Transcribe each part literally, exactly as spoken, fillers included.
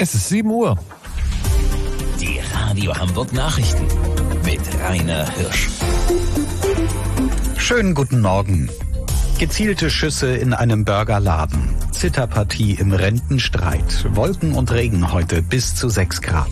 Es ist sieben Uhr. Die Radio Hamburg Nachrichten mit Rainer Hirsch. Schönen guten Morgen. Gezielte Schüsse in einem Burgerladen. Zitterpartie im Rentenstreit. Wolken und Regen heute bis zu sechs Grad.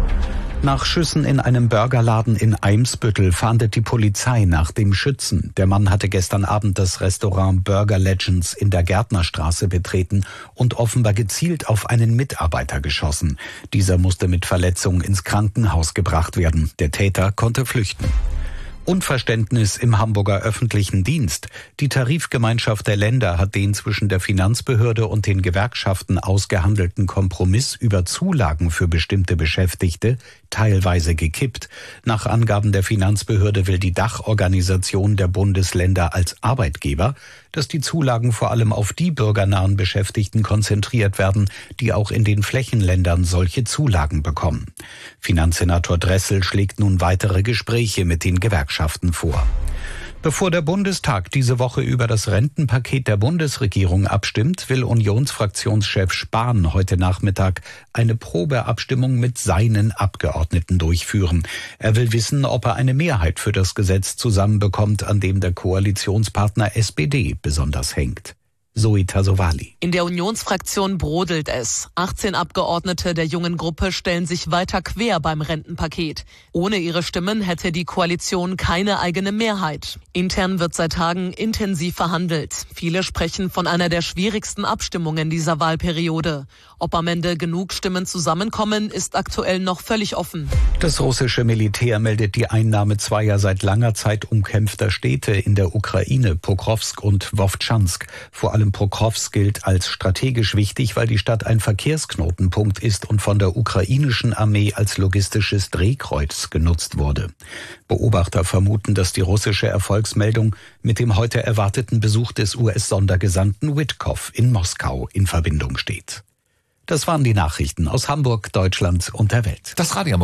Nach Schüssen in einem Burgerladen in Eimsbüttel fahndet die Polizei nach dem Schützen. Der Mann hatte gestern Abend das Restaurant Burger Legends in der Gärtnerstraße betreten und offenbar gezielt auf einen Mitarbeiter geschossen. Dieser musste mit Verletzungen ins Krankenhaus gebracht werden. Der Täter konnte flüchten. Unverständnis im Hamburger öffentlichen Dienst. Die Tarifgemeinschaft der Länder hat den zwischen der Finanzbehörde und den Gewerkschaften ausgehandelten Kompromiss über Zulagen für bestimmte Beschäftigte teilweise gekippt. Nach Angaben der Finanzbehörde will die Dachorganisation der Bundesländer als Arbeitgeber, dass die Zulagen vor allem auf die bürgernahen Beschäftigten konzentriert werden, die auch in den Flächenländern solche Zulagen bekommen. Finanzsenator Dressel schlägt nun weitere Gespräche mit den Gewerkschaften vor. Bevor der Bundestag diese Woche über das Rentenpaket der Bundesregierung abstimmt, will Unionsfraktionschef Spahn heute Nachmittag eine Probeabstimmung mit seinen Abgeordneten durchführen. Er will wissen, ob er eine Mehrheit für das Gesetz zusammenbekommt, an dem der Koalitionspartner S P D besonders hängt. Zoe Tassovali. In der Unionsfraktion brodelt es. achtzehn Abgeordnete der jungen Gruppe stellen sich weiter quer beim Rentenpaket. Ohne ihre Stimmen hätte die Koalition keine eigene Mehrheit. Intern wird seit Tagen intensiv verhandelt. Viele sprechen von einer der schwierigsten Abstimmungen dieser Wahlperiode. Ob am Ende genug Stimmen zusammenkommen, ist aktuell noch völlig offen. Das russische Militär meldet die Einnahme zweier seit langer Zeit umkämpfter Städte in der Ukraine, Pokrovsk und Wowtschansk. Vor allem Pokrovsk gilt als strategisch wichtig, weil die Stadt ein Verkehrsknotenpunkt ist und von der ukrainischen Armee als logistisches Drehkreuz genutzt wurde. Beobachter vermuten, dass die russische Erfolgsmeldung mit dem heute erwarteten Besuch des U S-Sondergesandten Witkow in Moskau in Verbindung steht. Das waren die Nachrichten aus Hamburg, Deutschland und der Welt. Das Radio